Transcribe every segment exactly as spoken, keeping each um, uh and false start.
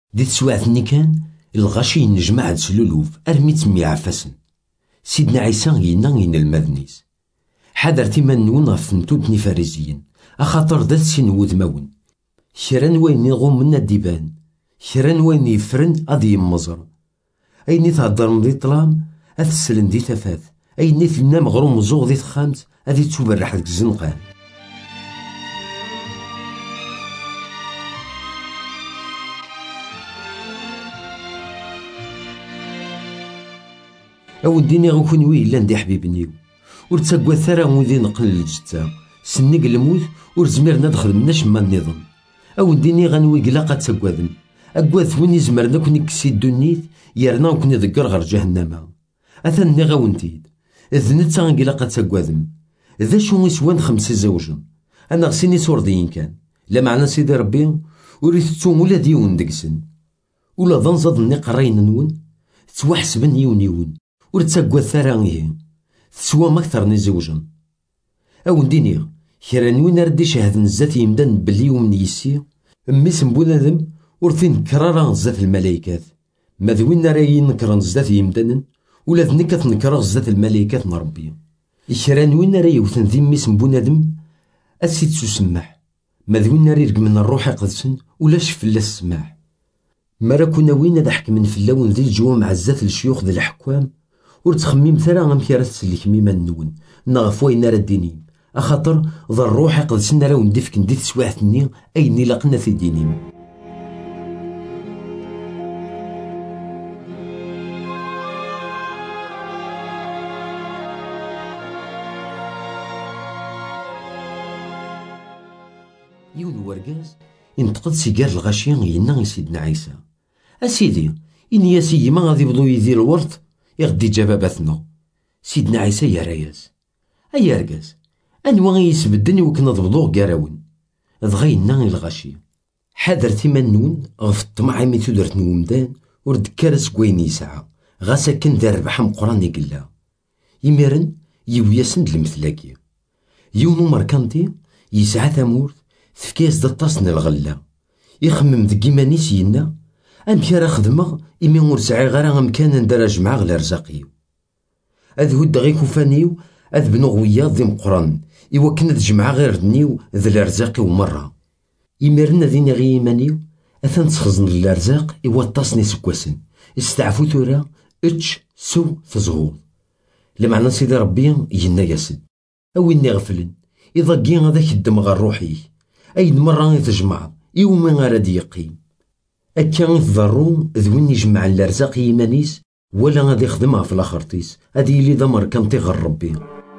دي تسواعتني كان الغاشي ينجمع عاد سلولوف أرمي تسمي عفاسن. سيدنا عيسى ينا ين المذنيس حذر تيما نون غف نتوتني فارزيين أخاطر ذات سين وذماون كران وين يغوم منا الديبان كران وين يفرن أدي يمزر أيني تهدر مضي طلام أتسلن دي تفاث أيني ثلنا مغروم مزوغ دي تخامت أدي تبرح ديك الزنقان. أوديني غنكون وي إلا ندي حبيبنيو ور تساكوا ثرا وذي نقل الجتا سنق الموت ور زمرنا نخدمناش ما النظام. أوديني غنوي قلاقة تساكواذم أكواذ وين يزمرنا كوني كسي الدنيت يرنا وكوني ذكر غير جهنم أثني غاونتيد ذنتا قلاقة تساكواذم ذا شو يسوان خمسة زوجا أنا غسيني سورديين كان لا معنى سيدي ربي وريثتو ولا ديون دقسن ولا ظنزض نقرين نون تواحسبن يون يون ور تساكوا ثرانيه تسوى ما أكثر نزوجا. أو نديني كرا نوين ردي شهد نزات يمدان بلي ومن يسي ميس بنادم ور فين كرارا زات الملايكات ماذوين راي نكرا نزات يمدان ولا ذنك تنكرا زات الملايكات نربي كرا نوين راي وثن ذي ميس بنادم أسيت تسمح ماذوين راي من الروح قدسن ولا شفلا السماح مرا كنا وين ضحك من فلاون ذي الجوا مع زات الشيوخ ذي الحكام ور تخميم ثرا غمكي راه تسلك ميما نون نغف وين راه دينيم أخاطر ذا الروح قدسنا راه ندفك ندي تسواعتني أيني لقنا في دينيم. يون ورقاز ينتقد سيجار الغاشي ينا سيدنا عيسى أسيدي إني يا سيدي ما غادي يبدو يدير الورط يغدي جباباتنا. سيدنا عيسى يا رياس أيا رقاز أنوا غيسبدني وكنا ضبضوغ قراون ضغينا الغاشي حذر تيمنون غف الطمع مي تودرت نومدان ورد كارس كوين يسعى غاسا كان دار ربح مقران يقلا يميرن يوياسن المثلاكي يونو مركانتي يسعى ثمورت تفكيس دطاسن الغلا يخمم ذك إيمانيس ينا أمكي راه خدمة إمي ور سعي غير أمكان ندار جمعة غير رزاقيو أذ هد غي كوفانيو أذ بنو غوياض ذي مقران إوا كنا تجمع غير دنيو ذي الأرزاق ومرة يميرنا ذينا غي إيمانيو أثن تخزن الأرزاق إوا التصني سكواسن استعفو ثورا اتش سو تزغو لمعنى سيدي ربي ينا ياسد أو إني غفلن إذا كي هذاك الدم غير روحي أين مرة يتجمع إوا ما غير يقيم أكا يتضرو ذوين يجمع الأرزاق إيمانيس ولا غادي يخدمها في الآخرتيس هادي يلي دمر كان تيغر ربي.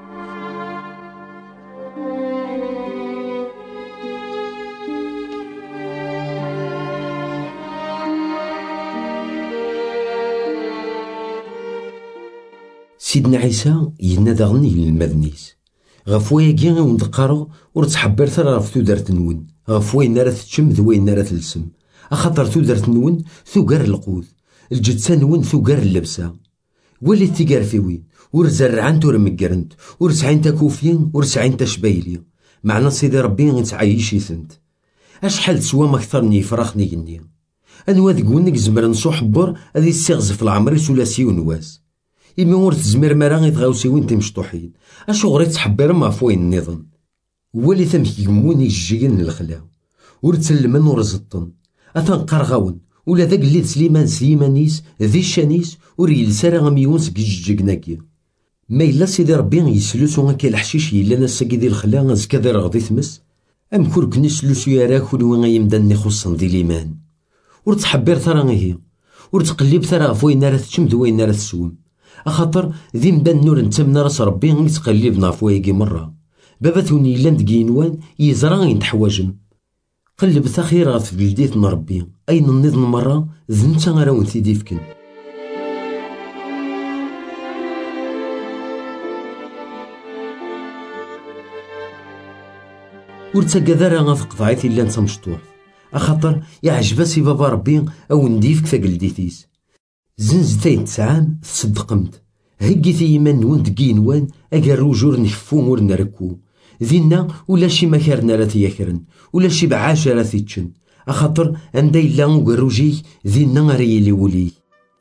سيدنا عيسى ينا داغني للمذنيس غف وياكي وندقارو ور تحبر ثرا غف تودرت نون غف وين راه تشم ذوين راه تلسم أخاطر تودرت نون ثقار القوت الجدسة نون ثقار اللبسة ولي تيقار في وين ور زرعان تور مقرنت ور سعين تاكوفين ور سعين تشبايلي معنى سيدي ربي غنتعايش يثنت أشحال تسوى ما كثرني فراخني قني أنوا ذقونك زمر نصو حبر هذي السيغزف العمري سلاسي ونواس إمي ور تزمر مرا غيتغاوسي وين تمشطوحين أشو غري تحبر ما فوين النظام ولي ثمك يموني الجيين الخلاو ور تسلمن ور زطن أثن قرغاون ولا ذاك اللي سليمان سليمانيس ذي الشانيس ور يلسارا غميون سكي جيجناكي ما إلا سيدي ربي يسلوسو هكا الحشيش يلا نساكي ذي الخلا زكا ذي رغدي ثمس أم كورك نسلوسو يراك وين غيمدان يخصن ذي ليمان ور تحبر ثرا غيهي ور تقلب ثرا فوين راه تشم ذوين راه تسوم أخاطر ذي مدان نور نتمنا راس ربي يتقلبنا فوياكي مرة بابا ثوني إلا ندقينوان يزرا غين تحواجم قلب ثخيرة في بلديت ربي أين النظم مرة ذنتا غراون ثيدي فكن. ورتاقا ذرا غاف قطعيتي إلا نتا مشطوح أخاطر يعجبا سي بابا ربي أو نديفك ثقلديتيس زنزتين تسعام تصدقمت هكيتي يمان نوان دقينوان أقا الرجور نكفو ور نركو ذينا ولا شي مكارنا راه تياكرن ولا شي بعاشا راه تيتشن أخاطر عند إلا وقروجي ذينا ريلي ولي.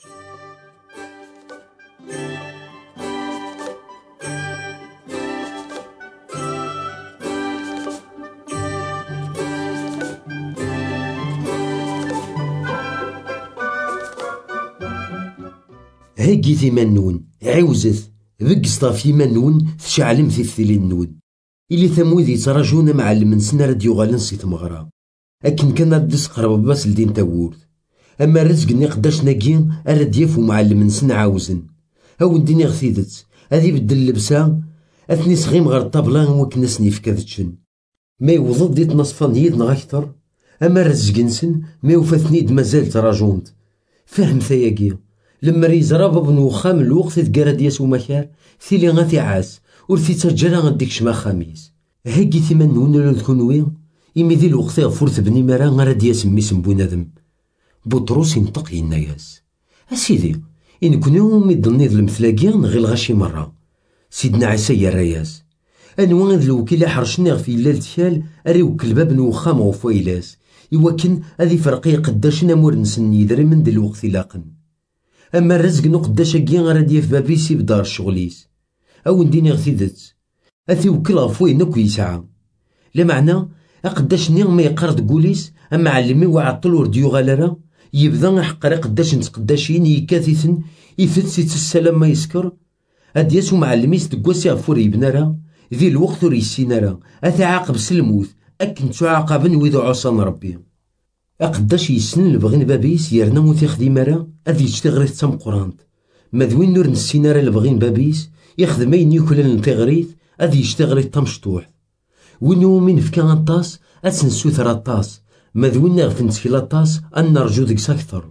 هاكي ثيما نون عاوزت بقص في منون تشعلم في الثلين نون إلي ثموذي تراجونا معلم سنا راد يغالن سي تمغرا أكن كان ردس قرب باس لدين تاورد. أما الرزق ني قداش ناكي أراد يافو معلم سنا عاوزن أو نديني غثيدت هذي بدل اللبسة أثني صغيم غير الطابلة وكنسني في كذتشن ما يوضد ديت نصفان يدنا أكثر. أما الرزق نسن ما يوفاثني مازال تراجونت فهم ثياكي لما ريزرا بابن وخام الوقت تقرا دياس ومكار ثيلي غاتي عاس ورثي ترجلا غديك شما خميس. هاكي ثمان نون للكونوي إمي ذي الوقت غفورت بني مرا غرا دياس ميس بنادم. بطروس ينطق يناياس أسيدي إن كون يوم يضني ظلم ثلاقيا غير الغاشي مرة. سيدنا عيسى يا راياس أنوان ذ الوكيل حرشني في الليل تيال أري وكل باب نوخام وفويلاس يوكن هذي فرقي قداش نمور نسني دري من دي الوقت لاقن. أما الرزق نو قداش أكيا غادي في بابيسي بدار شغليس أو نديني غثيدت أثي وكل غفوي نكو يسعى لمعنى أقداش نيغ ما يقرد قوليس. أما علمي وعطل ورديو غالرا يبدا حقري قداش نتقداشين يكاثيثن يفتسي السلام ما يسكر أدياسو معلميس دقواسي غفور يبنارا ذي الوقت ريسينارا أثي عاقب سلموث أكن تعاقبن ويذو عصان ربي. أقداش يسن لبغين بابيس يرنا موثي خديمارا أذي يشتغريث تام قرانت مذوين نور نسينارا لبغين بابيس يخدم أين يكلن نتغريث أذي يشتغريث تام شطوح وينو من فكان الطاس أتنسو ثرا الطاس مذوين نغف نتكلا الطاس أن نرجو ذيك أكثر.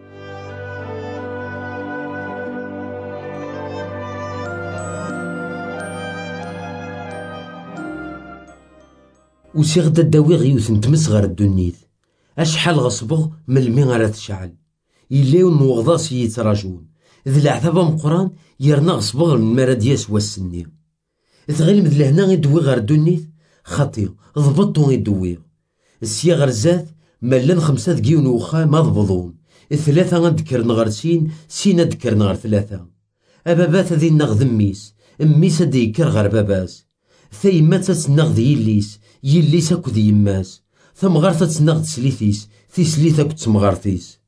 وسيغدا داوي غيوث نتمس غير الدنيث أشحال غصبغ من المي غير تشعل يلاو نوغضاس يتراجون ذي العذاب مقران يرنا غصبغ من مرادياس والسني تغلم ذ لهنا يدوي غير الدنيث خطي ضبطو يدوي السيا غير زاد مالان خمسة دقيون وخا ما ضبضون الثلاثة غندكرن غير سين سين دكرن غير ثلاثة. أبابات ذي نغذ ميس ميس دي يكر غير باباس ثيما تتنغذ يليس يليس أكو ذي يماس ثم غارثة تنغد سليثيس في سليثة كنت تمغارثيس.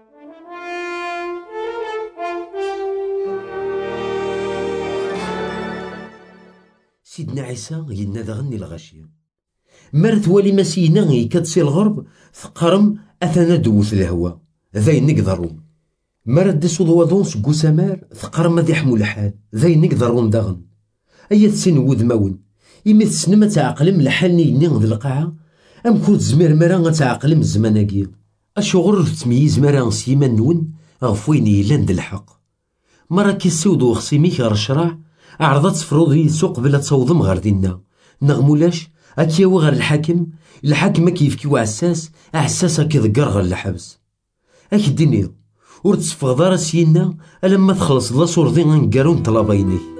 سيدنا عيسى ينا دغني الغاشية مرت والي مسينا يكدسي الغرب ثقرم أثنا دوث الهوا ذي نقدرو مرت دسو ضوضون سقو سمار ثقرم ذي حمو الحال ذي نقدرون دغن أي تسين وذ مون إمي تسنما تعقلم لحالني ينغ ذي القاعة أم كنت زمير مرا تعقلم الزماناكي أشغر تمييز مرا سيما نون غفويني لاند الحق مرا كيسيود وخصيميك غير الشراع عرضت سفروضي سوق بلا تصوضم غير دينا نغمولاش أكياو غير الحاكم الحاكم كيفكي وعساس أحساس كيذكر غير الحبس أكديني ور تسفغ دار سينا ألما تخلص لا صورضي غنكارون طلبيني.